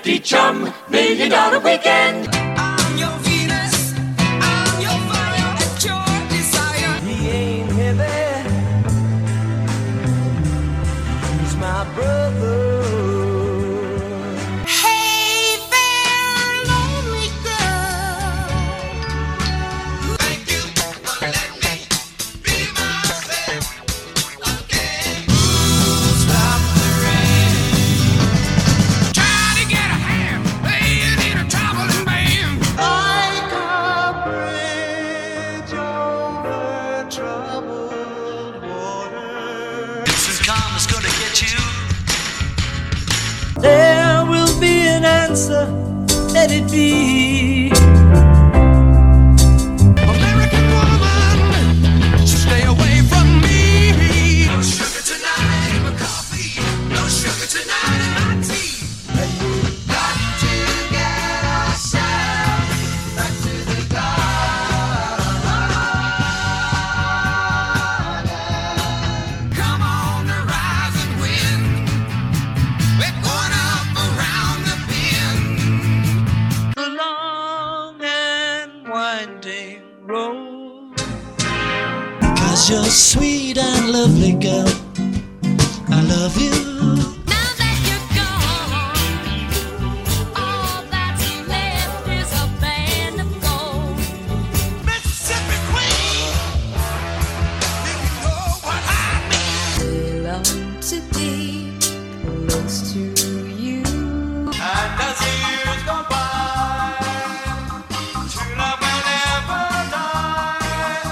Nifty Chum, $1 Million Weekend. I'm your Venus, I'm your fire, at your desire. He ain't heavy, he's my brother. Hey there, lonely girl. Thank you for letting me be myself again. Stop the rain. Try to get a hand, laying in a traveling band. Like a bridge over troubled water. This karma's gonna get you. There will be an answer, let it be. American woman, stay away from me. No sugar tonight in my coffee, no sugar tonight in my tea. Got to get ourselves back to the garden. Come on, the rising wind. We're going up around the bend. The long and winding road. 'Cause you're sweet and lovely, girl. I love you. Now that you're gone, all that's left is a band of gold. Mississippi Queen. Think you know what I mean? Long to be close to you. And as the years go by, true love will never die.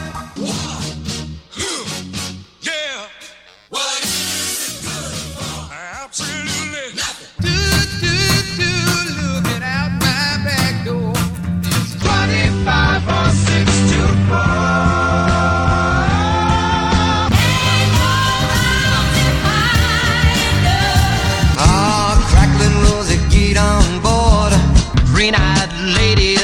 Yeah. What is it good for? Absolutely nothing. Looking out my back door. It's 25 or 6 to 4. Ah, crackling rosy, get on board. Green-eyed lady